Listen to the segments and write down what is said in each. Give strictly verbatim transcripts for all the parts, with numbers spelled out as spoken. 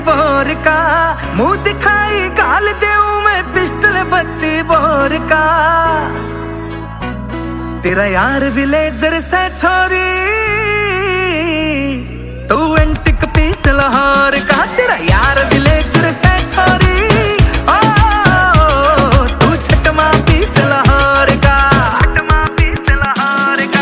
Bore का, मुंह दिखाई गाल देऊं मैं पिस्टल बत्ती बोर का। तेरा यार विलेजर से छोरी, तू एंटिक पीस लाहौर का। तेरा यार विलेजर से छोरी, ओ तू छटमा पीस लाहौर का, छटमा पीस लाहौर का।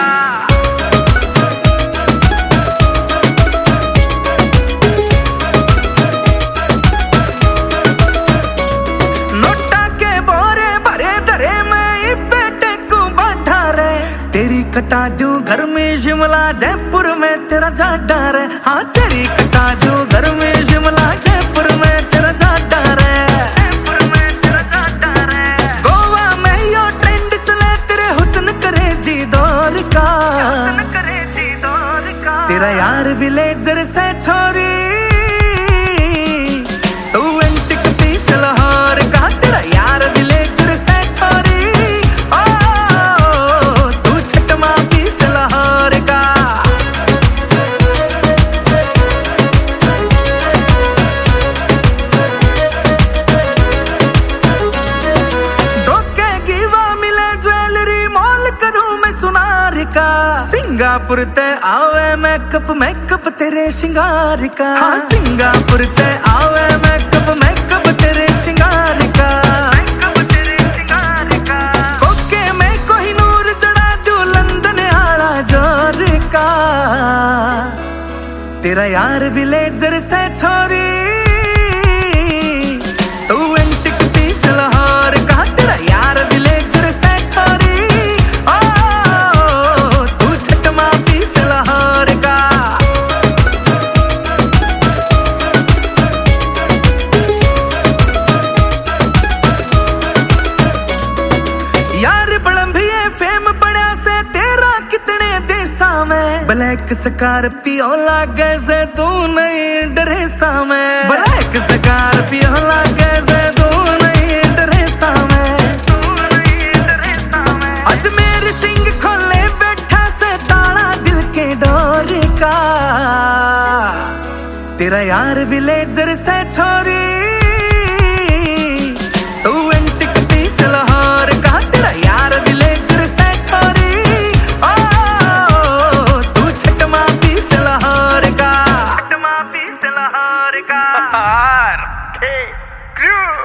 नोटा के बोरे भरे धरे मैं बेटे को बैठा रे। तेरी कटा दूं घर में शिमला जयपुर में तेरा जाडा रे। हाँ तेरी कटा दूं घर में शिमला जयपुर में तेरा जाडा रे, जयपुर में तेरा जाडा रे। गोवा में यो ट्रेंड चले तेरे हुस्न करे जी दौर का, हुस्न करे जी दौर का। तेरा यार विलेजर से छोरी, तू एंटिक पीस लाहौर का। तेरा यार विलेजर से छोरी, ओ तू छटमा पीस लाहौर का। धोखेगी वो मिले ज्वेलरी मॉल करूं मैं सुनार का। सिंगापुर ते आवे मेकअप मेकअप तेरे श्रृंगार का। हाँ सिंगापुर ते आवे मेकअप मेकअप तेरे श्रृंगार का, मेकअप तेरे श्रृंगार का। कोके में कोहिनूर चढ़ा दूं लंदन आला जोर का। तेरा यार विलेजर से छोरी, तू एंटिक पीस लाहौर का। तेरा यार विलेजर से छोरी, ओ तू छटमा पीस लाहौर का। यार बड़ंभिए फेम पड़ा से तेरा कितने देसा में। ब्लैक स्कॉर्पियो लागे से तू नहीं ड्रेसा में। ब्लैक स्कॉर्पियो लागे से तू नहीं ड्रेसा में, तू नहीं ड्रेसा में। अजमेर सिंह खोले बैठा से ताला दिल के डोर का। तेरा यार विलेजर से छोरी, तू एंटिक पीस लाहौर का। तेरा यार विलेजर से छोरी, ओ तू छटमा पीस लाहौर का, छटमा पीस लाहौर का।